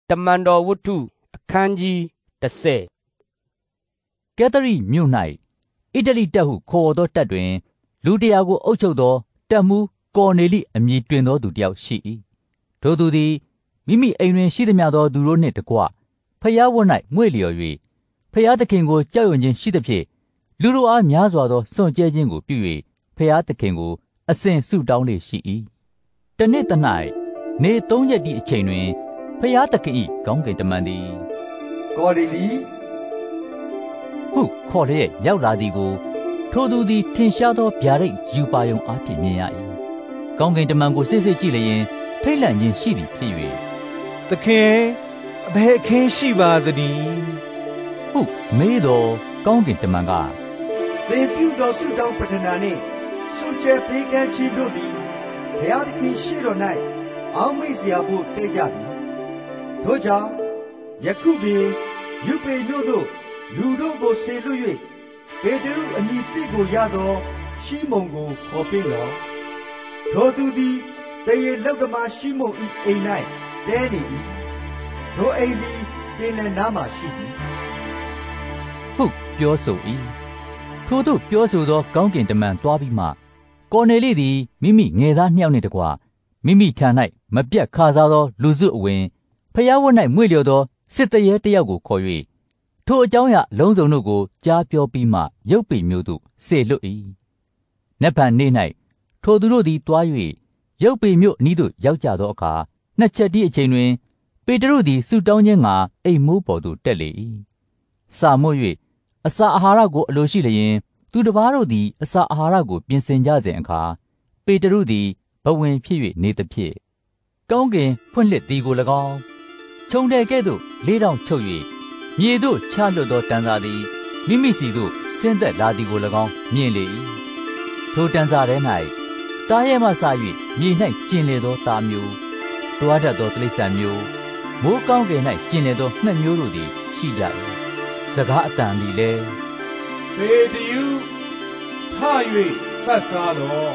တမန်တော်ဝတ္ထုအခန်းကြီး30 ကဲသရိမြို့၌အီတလီတပ်ဟုခေါ်သောတပ်တွင်လူတရာကိုအုပ်ချုပ်သောတပ်မှူးကော်နေလိအမည်တွင်သောသူတစ်ယောက်ရှိ၏ထိုသူသည်မိမိအိမ်တွင်ရှိသမျှသောသူတို့နှင့်တကွဖျားဝတ်၌မွေ့လျော်၍ဖျားသခင်ကိုကြောက်ရွံ့ခြင်းရှိသဖြင့်လူတို့အားများစွာသောစွန့်ကြဲခြင်းကိုပြု၍ဖျားသခင်ကိုအစဉ်ဆုတောင်းလေရှိ၏တနေ့တ၌နေ3ရက်သည့်အချိန်တွင်ဖျားသခင်၏ကောင်းကင်တမန်သည်ကော်နေလိဟုခေါ်လျက်ရောက်လာသည်ကိုထိုသူသည်ထင်ရှားသောဗျာဒိတ်ယူပါယုံအားဖြင့်မြင်ရ၏ကောင်းကင်တမန်ကိုစစ်စစ်ကြည့်လျင်ထိတ်လန့်ခြင်းရှိသည်ဖြစ်၍သခင်အဘယ်အခင်းရှိပါသနည်းဟုမေးတော်ကောင်းကင်တမန်ကသင်ပြုသောဆုတောင်းပတနာနှင့်စွန့်ကြဲပေးကမ်းခြင်းတို့သည်ဘုရားသခင်ရှေ့တော်၌အောက်မေ့စရာဖို့တည်ကြပြီထို့ကြောင့်ယခုပင်ယူပေမြို့သို့လူတို့ကိုဆေလွတ်၍ပေတရုအမည်သိကိုရသောရှီမုန်ကိုခေါ်ပင့်လော့ထိုသူသည်တရေလောက်သမားရှီမုန်၏အိမ်၌တဲနေ၏ထိုအိမ်သည်ပင်လယ်နားမှရှိသည်ဟုပြောဆို၏ထိုသို့ပြောဆိုသောကောင်းကင်တမန်သွားပြီးမှကော်နေလိသည်မိမိငယ်သား2ယောက်နှင့်တကွမိမိထံ၌မပြတ်ခါစားသောလူစုအဝင်ဖျားဝတ်၌မွေ့လျော်သောစစ်တရေတစ်ယောက်ကိုခေါ်၍ထိုအကြောင်းအရာအလုံးစုံတို့ကိုကြားပြောပြီးမှရုပ်ပေမြို့သို့ဆေလွတ်၏နက်ဖြန်နေ့၌ထိုသူတို့သည်တွား၍ရုပ်ပေမြို့အနီးသို့ရောက်ကြသောအခါနှစ်ချက်တည်းအချိန်တွင်ပေတရုသည်ဆုတောင်းခြင်းငှာအိမ်မိုးပေါ်သို့တက်လေ၏စာမို့၍အစာအာဟာရကိုအလိုရှိလျင်သူတစ်ပါးတို့သည်အစာအာဟာရကိုပြင်ဆင်ကြစဉ်အခါပေတရုသည်ဘဝင်ဖြစ်၍နေသဖြင့်ကောင်းကင်ဖွင့်လှစ်သည်ကို၎င်းခြုံတယ်ကဲ့သို့လေးတောင်ချုပ်၍မြေသို့ချလွတ်သောတန်စာသည်မိမိစီသို့ဆင်းသက်လာသည်ကို၎င်းမြင်လေ၏ထိုတန်စာထဲ၌တားရဲမှစ၍မြေ၌ကျင်လေသောသားမျိုးတွားတတ်သောတိရစ္ဆာန်မျိုးမိုးကောင်းကင်၌ကျင်လေသောငှက်မျိုးတို့သည်ရှိကြ၏စကားအတန်သည်လည်းပေတရုထ၍သတ်စားလော့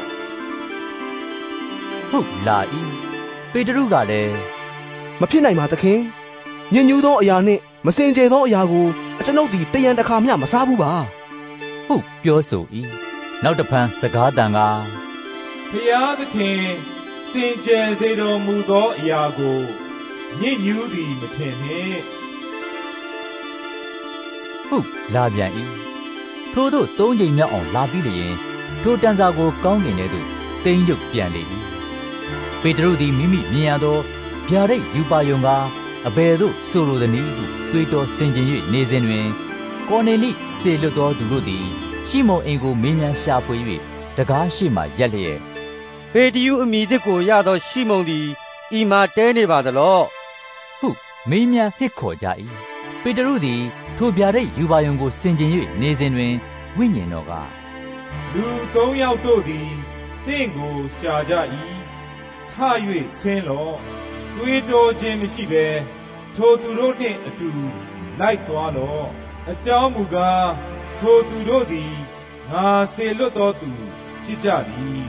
ဟုတ်လာ၏ပေတရုကလည်းမဖြစ်နိုင်ပါသခင်ညဉ့်ညူးသောအရာနှင့်မစင်ကြယ်သောအရာကိုအကျွန်ုပ်သည်တရံတစ်ခါမျှမစားဘူးပါဟုတ်ပြောဆို၏နောက်တစ်ဖန်စကားတန်ကဖျားသခင်စင်ကြယ်စေတော်မူသောအရာကိုညဉ့်ညူးသည်မထင်နှင့်ဟုတ်လာပြန်၏ထို့သို့3ကြိမ်မြောက်အောင်လာပြီးလျင်ထိုတန်စာကိုကောင်းကင်ထဲသို့တိမ်ရုပ်ပြန်လေ၏ပေတရုသည်မိမိမြင်ရသောဗျာဒိတ်ယူပါယုံကအဘယ်သို့ဆိုလိုသည်နည်းဟုတွေးတောဆင်ခြင်၍နေစဉ်တွင်ကော်နေလိဆေလွတ်သောသူတို့သည်ရှီမုန်အိမ်ကိုမင်းများရှာဖွေ၍တကားရှိမှရက်လျက်ပေတရုအမည်သစ်ကိုရသောရှီမုန်သည်ဤမှာတဲနေပါသလောဟုမင်းများဟစ်ခေါ်ကြ၏ပေတရုသည်ထိုဗျာဒိတ်ယူပါယုံကိုဆင်ခြင်၍နေစဉ်တွင်ဝိညာဉ်တော်ကလူ3ယောက်တို့သည်သင်ကိုရှာကြ၏ထ၍ဆင်းလော့တွေးတောခြင်းမရှိဘဲထိုသူတို့နှင့်အတူလိုက်သွားလော့အကြောင်းမူကားထိုသူတို့သည်ငါစေလွတ်သောသူဖြစ်ကြသည်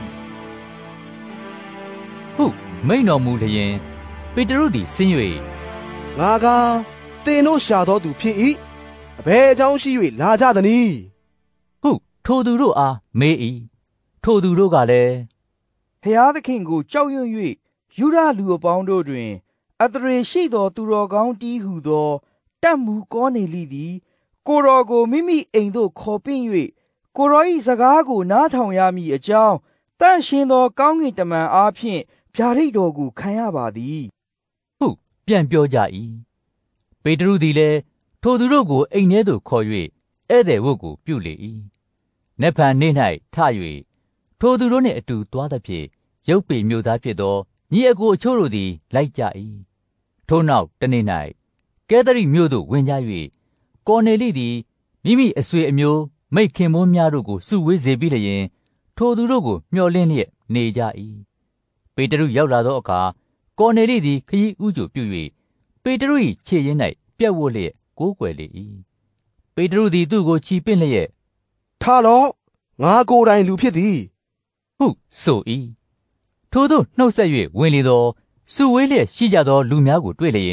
ဟုမိန့်တော်မူလျင်ပေတရုသည်ဆင်း၍ငါကသင်တို့ရှာသောသူဖြစ်၏အဘယ်အကြောင်းရှိ၍လာကြသနည်းဟုထိုသူတို့အားမေး၏ထိုသူတို့ကလည်းဖျားသခင်ကိုကြောက်ရွံ့၍ယူဒလူအပေါင်းတို့တွင်အသရေရှိသောသူတော်ကောင်းတီးဟုသောတပ်မှူးကောနေလိသည်ကိုတော်ကိုမိမိအိမ်သို့ခေါ်ပင့်၍ကိုတော်၏စကားကိုနားထောင်ရမည်အကြောင်းတန့်ရှင်းသောကောင်းကင်တမန်အားဖြင့်ဗျာဒိတ်တော်ကိုခံရပါသည်ဟုပြန်ပြောကြ၏ပေတရုသည်လည်းထိုသူတို့ကိုအိမ်ထဲသို့ခေါ်၍ဧည့်သည်ဝတ်ကိုပြုလေ၏နက်ဖြန်နေ့၌ထ၍ထိုသူတို့နှင့်အတူသွားသဖြင့်ရုပ်ပေမြို့သားဖြစ်သောညီအကိုအချို့တို့သည်လိုက်ကြ၏ထို့နောက်တနေ့၌ကဲသရိမြို့သို့ဝင်ကြ၍ကော်နေလိသည်မိမိအဆွေအမျိုးမိတ်ခင်မိုးများတို့ကိုစုဝေးစေပြီးလျင်ထိုသူတို့ကိုမျှော်လင့်လျက်နေကြ၏ပေတရုရောက်လာသောအခါကော်နေလိသည်ခရီးဥကြိုပြု၍ပေတရု၏ခြေရင်း၌ပြက်ဝတ်လျက်ကိုးကွယ်လေ၏ပေတရုသည်သူ့ကိုချီပင့်လျက်ထလော့ငါကိုယ်တိုင်လူဖြစ်သည်ဟုဆို၏ထိုသို့နှုတ်ဆက်၍ဝင်လေသောစုဝေးလျက်ရှိကြသောလူများကိုတွေ့လျင်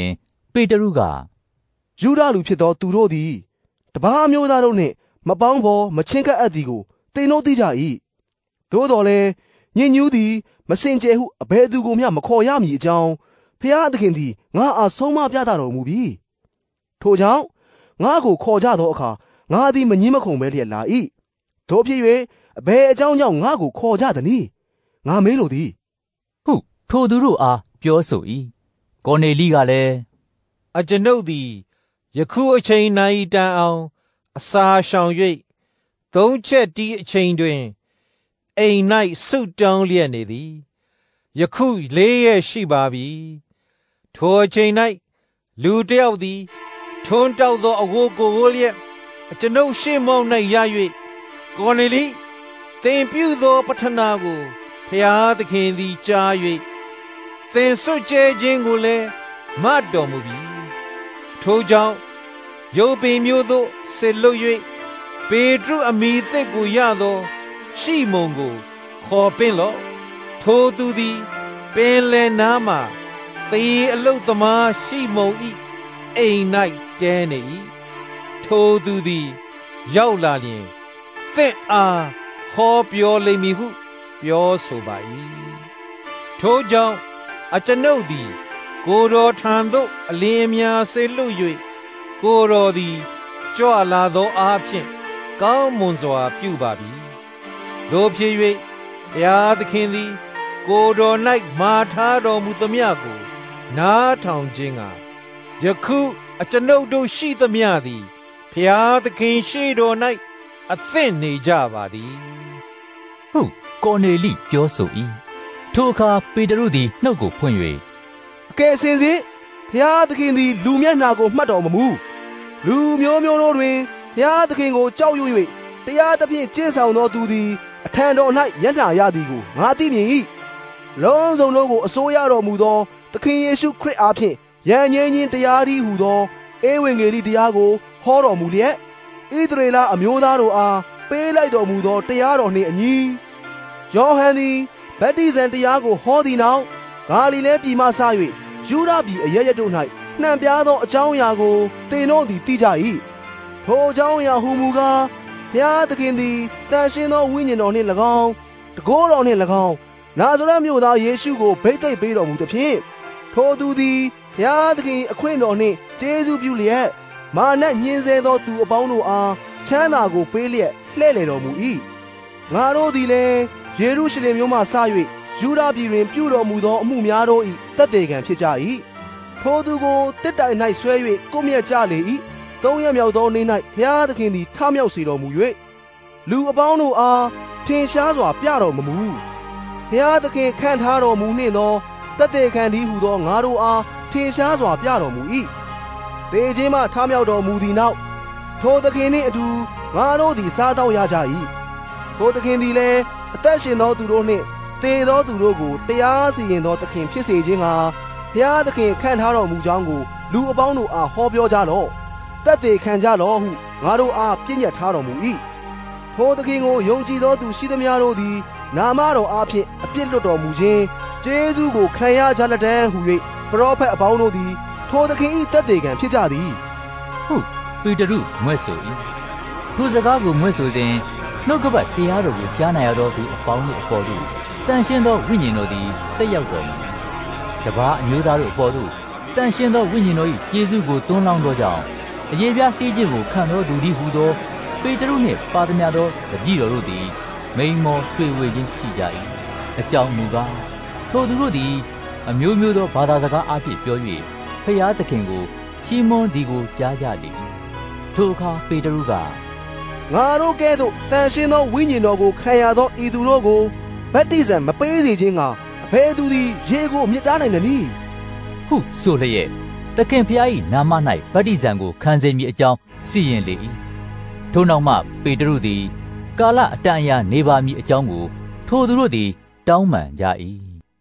ပေတရုကယူဒလူဖြစ်သောသူတို့သည်တပါးမျိုးသားတို့နှင့်မပေါင်းဖော်မချင်းကပ်အပ်သည်ကိုသင်တို့သိကြ၏သို့တော်လည်းညင်ညူးသည်မစင်ကြယ်ဟုအဘယ်သူကိုမျှမခေါ်ရမည်အကြောင်းဖျားသခင်သည်ငါအားဆုံးမပြသတော်မူပြီထိုကြောင့်ငါကိုခေါ်ကြသောအခါငါသည်မငြင်းမခုန်ပဲလျက်လာ၏တို့ဖြစ်၍အဘယ်အကြောင်းကြောင့်ငါကိုခေါ်ကြသနည်းငါမေးလိုသည်ဟုထိုသူတို့အားပြောဆို၏ကိုနေလိကလည်းအကျွန်ုပ်သည်ယခုအချိန်နိုင်တန်အောင်အစာရှောင်၍သုံးချက်တီးအချိန်တွင်အိမ်၌ဆုတောင်းလျက်နေသည်ယခု4 ရက်ရှိပါပြီထိုအချိန်၌လူတစ်ယောက်သည်ထွန်းတောက်သောအဝတ်ကိုဝတ်လျက်အကျွန်ုပ်ရှေ့မောက်၌ရ၍ကိုနေလိသင်ပြုသောပဌနာကိုဖျားသခင်သည်ကြား၍သင်စွတ်ကြဲခြင်းကိုလည်းမတ်တော်မူပြီထိုကြောင့်ယုပင်မျိုးသို့ဆေလွတ်၍ပေတရုအမိသစ်ကိုရသောရှိမုန်ကိုခေါ်ပင့်လော့ထိုသူသည်ပင်လယ်နားမှသေအလုသမားရှိမုန်၏အိမ်၌တဲနေ၏ထိုသူသည်ရောက်လာလျင်သင်အားဟောပြောလိမ့်မည်ဟုပြောဆိုပါ၏ထိုကြောင့်အကျွန်ုပ်သည်ကိုယ်တော်ထံသို့အလင်းအများဆေလွတ်၍ကိုယ်တော်သည်ကြွလာသောအားဖြင့်ကောင်းမွန်စွာပြုပါပြီတို့ဖြစ်၍ဘုရားသခင်သည်ကိုယ်တော်၌မာထားတော်မူသမျှကိုနားထောင်ခြင်းကယခုအကျွန်ုပ်တို့ရှိသမျှသည်ဘုရားသခင်ရှေ့တော်၌အသင့်နေကြပါသည်ဟုကိုနေလိပြောဆို၏ထိုအခါပေတရုသည်နှုတ်ကိုဖွင့်၍အကယ်စင်စစ်ဘုရားသခင်သည်လူမျက်နှာကိုမှတ်တော်မမူလူမျိုးမျိုးတို့တွင်ဘုရားသခင်ကိုကြောက်ရွံ့၍တရားသဖြင့်ကျင့်ဆောင်သောသူသည်အထံတော်၌မျက်နှာရသည်ကိုငါသိမြင်၏လုံးစုံတို့ကိုအစိုးရတော်မူသောသခင်ယေရှုခရစ်အားဖြင့်ယဉ်ကျေးခြင်းတရားသည်ဟူသောဧဝံဂေလိတရားကိုဟောတော်မူလျက်ဣသရေလအမျိုးသားတို့အားပေးလိုက်တော်မူသောတရားတော်နှင့်အညီယောဟန်သည်ဗတ္တိဇံတရားကိုဟောသည့်နောက်ဂါလိလဲပြည်မှစ၍ယူဒပြည်အရပ်ရပ်တို့၌နှံပြားသောအကြောင်းအရာကိုသင်တို့သည်သိကြ၏ထိုအကြောင်းအရာဟူမူကားဘုရားသခင်သည်တန်ရှင်းသောဝိညာဉ်တော်နှင့်၎င်းတကိုးတော်နှင့်၎င်းနာဇရက်မြို့သားယေရှုကိုဗိတ်သိက်ပေးတော်မူသဖြင့်ထိုသူသည်ဘုရားသခင်အခွင့်တော်နှင့်ကျေးဇူးပြုလျက်မာနညှင်းဆဲသောသူအပေါင်းတို့အားချမ်းသာကိုပေးလျက်လှည့်လည်တော်မူ၏ငါတို့သည်လည်းယေရုရှလင်မြို့မှစ၍ယူဒပြည်တွင်ပြုတော်မူသောအမှုများတို့၏သက်သေခံဖြစ်ကြ၏ထိုသူကိုတစ်တိုင်၌ဆွဲ၍ကိုမြတ်ကြလေ၏3 ရက်မြောက်သောနေ့၌ဘုရားသခင်သည်ထမြောက်စေတော်မူ၍လူအပေါင်းတို့အားထင်ရှားစွာပြတော်မမူဘုရားသခင်ခန့်ထားတော်မူနှင့်သောသက်သေခံသည်ဟူသောငါတို့အားထင်ရှားစွာပြတော်မူ၏သေခြင်းမှထမြောက်တော်မူသည့်နောက်ထိုသခင်နှင့်အတူငါတို့သည်စားသောက်ရကြ၏ထိုသခင်သည်လည်းအသက်ရှင်သောသူတို့နှင့်သေသောသူတို့ကိုတရားစီရင်သောသခင်ဖြစ်စေခြင်းဟာဘုရားသခင်ခန့်ထားတော်မူကြောင်းကိုလူအပေါင်းတို့အားဟောပြောကြလော့သက်သေခံကြလော့ဟုငါတို့အားပြည့်ညတ်ထားတော်မူ၏ထိုသခင်ကိုယုံကြည်သောသူရှိသမျှတို့သည်နာမတော်အားဖြင့်အပြစ်လွတ်တော်မူခြင်းကျေးဇူးကိုခံရကြလက်တန်းဟု၍ပရောဖက်အပေါင်းတို့သည်ထိုသခင်၏သက်သေခံဖြစ်ကြသည်ဟုပေတရုမြွက်ဆို၏ထိုစကားကိုမြွက်ဆိုစဉ်နှုတ်ကပတ်တရားတော်ကိုကြားနာရသောသူအပေါင်းတို့အပေါ်သို့တန်ရှင်းသောဝိညာဉ်တော်သည်တက်ရောက်တော်မူတပါးအမျိုးသားတို့အပေါ်သို့တန်ရှင်းသောဝိညာဉ်တော်၏ကျေးဇူးကိုသွန်းလောင်းသောကြောင့်အယေပြားတေးခြင်းကိုခံသောသူသည်ဟူသောပေတရုနှင့်ပါသမျှသောတပည့်တော်တို့သည်မိန်မောတွေ့ဝေခြင်းရှိကြ၏အကြောင်းမူကားထိုသူတို့သည်အမျိုးမျိုးသောဘာသာစကားအားဖြင့်ပြော၍ဖျားသခင်ကိုချီးမွမ်းသည်ကိုကြားကြလေ၏ထိုအခါပေတရုကငါတို့ကဲ့သို့တန်ရှင်းသောဝိညာဉ်တော်ကိုခံရသောဤသူတို့ကိုဗတ္တိဇံမပေးစေခြင်းကအဘယ်သူသည်ရေကိုမြစ်တားနိုင်သနည်းဟုဆိုလျက်သခင်ဖျား၏နာမ၌ဗတ္တိဇံကိုခံစေမည်အကြောင်းစီရင်လေ၏ထိုနောက်မှပေတရုသည်ကာလအတန်အရာနေပါမည်အကြောင်းကိုထိုသူတို့သည်တောင်းပန်ကြ၏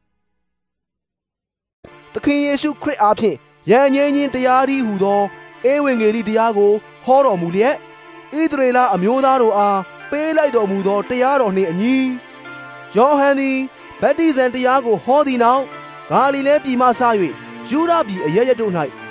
သခင်ယေရှုခရစ်အားဖြင့်ယဉ်ကျေးခြင်းတရားသည်ဟူသောဧဝံဂေလိတရားကိုဟောတော်မူလျက်ဣသရေလအမျိုးသားတို့အားပေးလိုက်တော်မူသောတရားတော်နှင့်အညီယောဟန်သည်ဗတ္တိဇံတရားကိုဟောသည့်နောက်ဂါလိလဲပြည်မှစ၍ယူဒပြည်အရပ်ရပ်တို့၌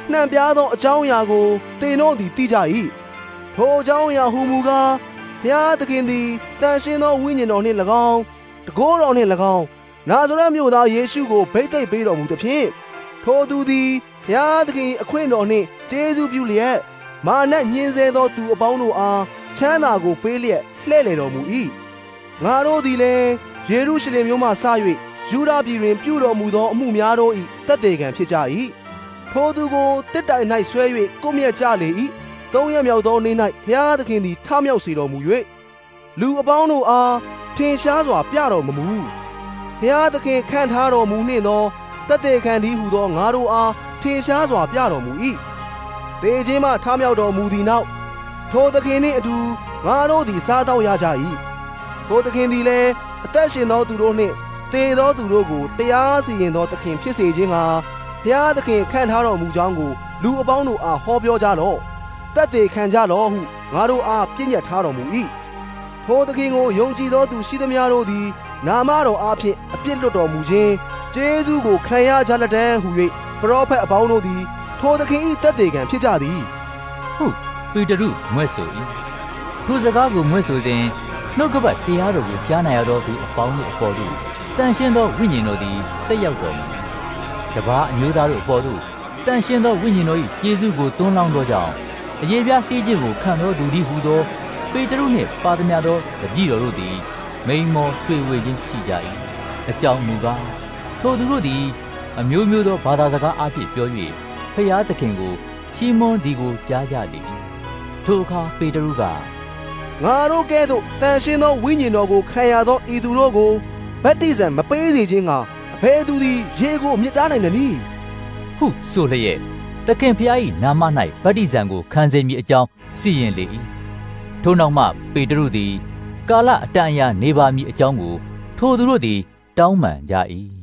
နှံ့ပြားသောအကြောင်းအရာကိုသင်တို့သည်သိကြ၏ထိုအကြောင်းအရာဟူမူကားဘုရားသခင်သည်တန်ရှင်းသောဝိညာဉ်တော်နှင့်၎င်းတကိုးတော်နှင့်၎င်းနာဇရက်မြို့သားယေရှုကိုဗိတ်သိက်ပေးတော်မူသဖြင့်ထိုသူသည်ဘုရားသခင်အခွင့်တော်နှင့်ကျေးဇူးပြုလျက်မာနညှင်းဆဲသောသူအပေါင်းတို့အားချမ်းသာကိုပေးလျက်လှည့်လည်တော်မူ၏ငါတို့သည်လည်းယေရုရှလင်မြို့မှစ၍ယူဒပြည်တွင်ပြုတော်မူသောအမှုများတို့၏သက်သေခံဖြစ်ကြ၏ထိုသူကိုတစ်တိုင်၌ဆွဲ၍ကိုမြတ်ကြလေ၏သုံးရမြောက်သောနေ့၌ဘုရားသခင်သည်ထမြောက်စေတော်မူ၍လူအပေါင်းတို့အားထင်ရှားစွာပြတော်မမူဘုရားသခင်ခန့်ထားတော်မူနှင့်သောသက်သေခံသည်ဟုသောငါတို့အားထင်ရှားစွာပြတော်မူ၏သေခြင်းမှထမြောက်တော်မူသည်နောက်ထိုသခင်နှင့်အတူငါတို့သည်စားသောက်ရကြ၏ထိုသခင်သည်လည်းအသက်ရှင်သောသူတို့နှင့်သေသောသူတို့ကိုတရားစီရင်သောသခင်ဖြစ်စေခြင်းဟာဘုရားသခင်ခန့်ထားတော်မူကြောင်းကိုလူအပေါင်းတို့အားဟောပြောကြလော့သက်သေခံကြလော့ဟုငါတို့အားပြည့်ညတ်ထားတော်မူ၏ထိုသခင်ကိုယုံကြည်သောသူရှိသမျှတို့သည်နာမတော်အားဖြင့်အပြစ်လွတ်တော်မူခြင်းကျေးဇူးကိုခံရကြလက်တန်းဟု၍ပရောဖက်အပေါင်းတို့သည်ထိုသခင်၏သက်သေခံဖြစ်ကြသည်ဟုပေတရုမွဲ့ဆို၏ထိုစကားကိုမွဲ့ဆိုစဉ်နှုတ်ကပတ်တရားတော်ကိုကြားနာရသောသူအပေါင်းတို့အပေါ်သို့တန်ရှင်းသောဝိညာဉ်တော်သည်တက်ရောက်တော်မူတပါးအမျိုးသားတို့အပေါ်သို့တန်ရှင်းသောဝိညာဉ်တော်၏ကျေးဇူးကိုသွန်းလောင်းသောကြောင့်အယေပြားဟိခြင်းကိုခံသောသူသည်ဟူသောပေတရုနှင့်ပါသမျှသောတပည့်တော်တို့သည်မိန်မောတွေ့ဝေခြင်းရှိကြ၏အကြောင်းမူကားထိုသူတို့သည်အမျိုးမျိုးသောဘာသာစကားအဖြစ်ပြော၍ဖျားသခင်ကိုချီးမွမ်းသည်ကိုကြားကြလေ၏ထိုအခါပေတရုကငါတို့ကဲ့သို့တန်ရှင်းသောဝိညာဉ်တော်ကိုခံရသောဤသူတို့ကိုဗတ္တိဇံမပေးစေခြင်းကအဘယ်သူသည်ရေကိုမြစ်တားနိုင်သနည်းဟုဆိုလျက်သခင်ဖျား၏နာမ၌ဗတ္တိဇံကိုခံစေမည်အကြောင်းစီရင်လေ၏ထိုနောက်မှပေတရုသည်ကာလအတန်အရာနေပါမည်အကြောင်းကိုထိုသူတို့သည်တောင်းပန်ကြ၏